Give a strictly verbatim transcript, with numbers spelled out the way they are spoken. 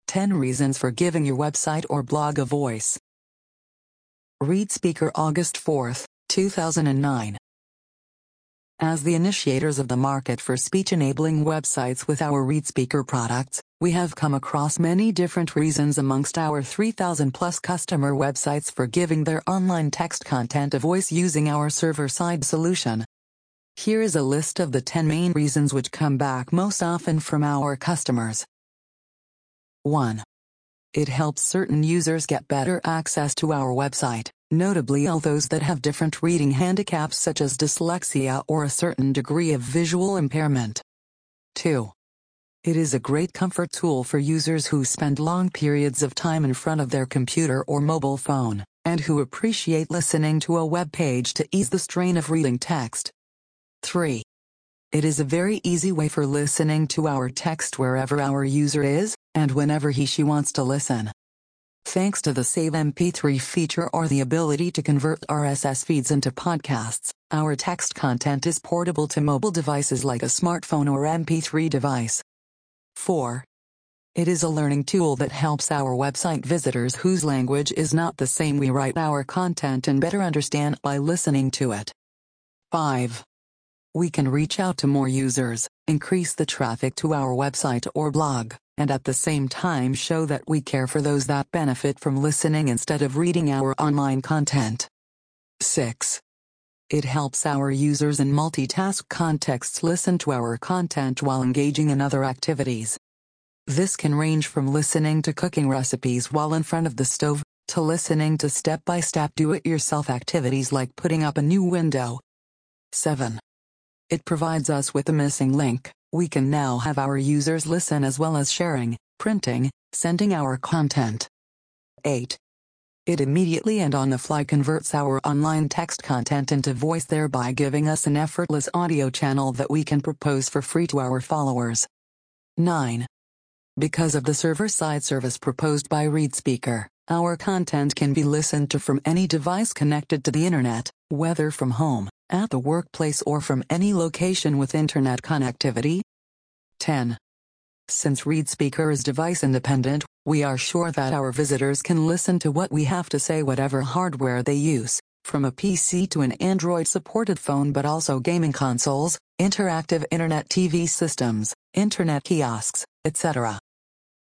ten reasons for giving your website or blog a voice. ReadSpeaker, August fourth, two thousand nine. As the initiators of the market for speech-enabling websites with our ReadSpeaker products, we have come across many different reasons amongst our three thousand plus customer websites for giving their online text content a voice using our server-side solution. Here is a list of the ten main reasons which come back most often from our customers. one. It helps certain users get better access to our website, notably all those that have different reading handicaps such as dyslexia or a certain degree of visual impairment. two. It is a great comfort tool for users who spend long periods of time in front of their computer or mobile phone, and who appreciate listening to a web page to ease the strain of reading text. three. It is a very easy way for listening to our text wherever our user is, and whenever he/she wants to listen. Thanks to the Save M P three feature or the ability to convert R S S feeds into podcasts, our text content is portable to mobile devices like a smartphone or M P three device. four. It is a learning tool that helps our website visitors whose language is not the same we write our content and better understand by listening to it. five. We can reach out to more users, increase the traffic to our website or blog, and at the same time show that we care for those that benefit from listening instead of reading our online content. six. It helps our users in multitask contexts listen to our content while engaging in other activities. This can range from listening to cooking recipes while in front of the stove, to listening to step-by-step do-it-yourself activities like putting up a new window. seven. It provides us with a missing link. We can now have our users listen as well as sharing, printing, sending our content. eight. It immediately and on the fly converts our online text content into voice, thereby giving us an effortless audio channel that we can propose for free to our followers. nine. Because of the server-side service proposed by ReadSpeaker, our content can be listened to from any device connected to the internet, whether from home, at the workplace or from any location with internet connectivity. ten. Since ReadSpeaker is device independent, we are sure that our visitors can listen to what we have to say whatever hardware they use, from a P C to an Android-supported phone, but also gaming consoles, interactive internet T V systems, internet kiosks, et cetera.